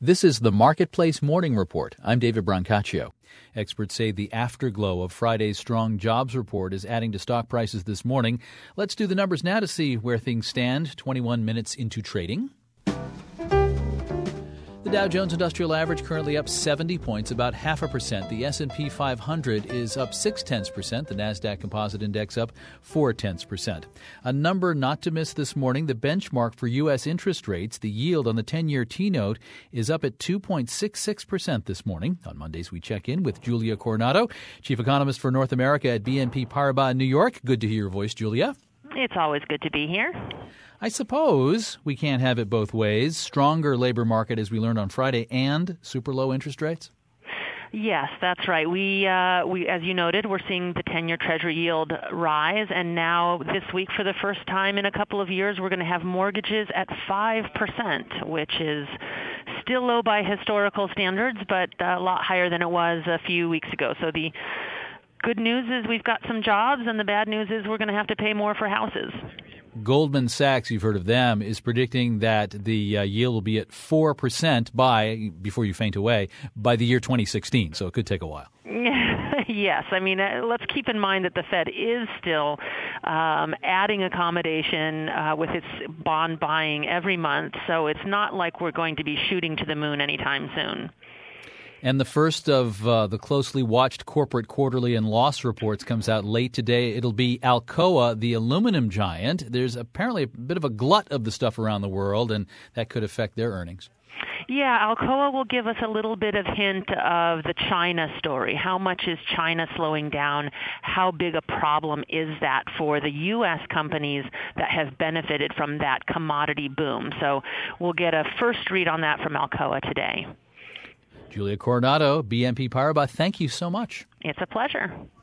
This is the Marketplace Morning Report. I'm David Brancaccio. Experts say the afterglow of Friday's strong jobs report is adding to stock prices this morning. Let's do the numbers now to see where things stand 21 minutes into trading. The Dow Jones Industrial Average currently up 70 points, about 0.5%. The S&P 500 is up 0.6%. The Nasdaq Composite Index up 0.4%. A number not to miss this morning, the benchmark for U.S. interest rates, the yield on the 10-year T-note, is up at 2.66% this morning. On Mondays, we check in with Julia Coronado, Chief Economist for North America at BNP Paribas in New York. Good to hear your voice, Julia. It's always good to be here. I suppose we can't have it both ways. Stronger labor market, as we learned on Friday, and super low interest rates? Yes, that's right. We, as you noted, we're seeing the 10-year Treasury yield rise, and now this week, for the first time in a couple of years, we're going to have mortgages at 5%, which is still low by historical standards, but a lot higher than it was a few weeks ago. So the good news is we've got some jobs, and the bad news is we're going to have to pay more for houses. Goldman Sachs, you've heard of them, is predicting that the yield will be at 4% before you faint away, by the year 2016. So it could take a while. Yes. I mean, let's keep in mind that the Fed is still adding accommodation with its bond buying every month. So it's not like we're going to be shooting to the moon anytime soon. And the first of the closely watched corporate quarterly and loss reports comes out late today. It'll be Alcoa, the aluminum giant. There's apparently a bit of a glut of the stuff around the world, and that could affect their earnings. Yeah, Alcoa will give us a little bit of hint of the China story. How much is China slowing down? How big a problem is that for the U.S. companies that have benefited from that commodity boom? So we'll get a first read on that from Alcoa today. Julia Coronado, BNP Paribas, thank you so much. It's a pleasure.